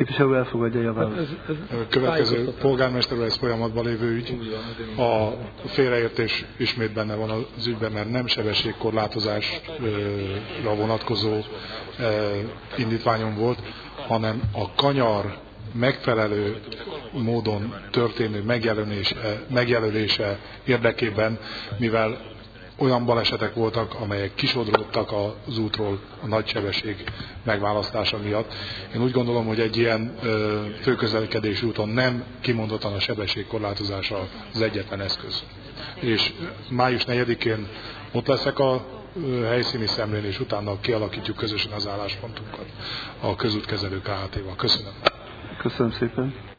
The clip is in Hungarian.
képviselő elfogadja a választ. Következő polgármester ez folyamatban lévő ügy. A félreértés ismét benne van az ügyben, mert nem sebességkorlátozásra vonatkozó indítványom volt, hanem a kanyar megfelelő módon történő megjelölése érdekében, mivel olyan balesetek voltak, amelyek kisodródtak az útról a nagysebesség megválasztása miatt. Én úgy gondolom, hogy egy ilyen főközlekedési úton nem kimondottan a sebességkorlátozása az egyetlen eszköz. És május 4-én ott leszek a helyszíni szemlén, és utána kialakítjuk közösen az álláspontunkat a közútkezelő KHT-val. Köszönöm. Köszönöm szépen.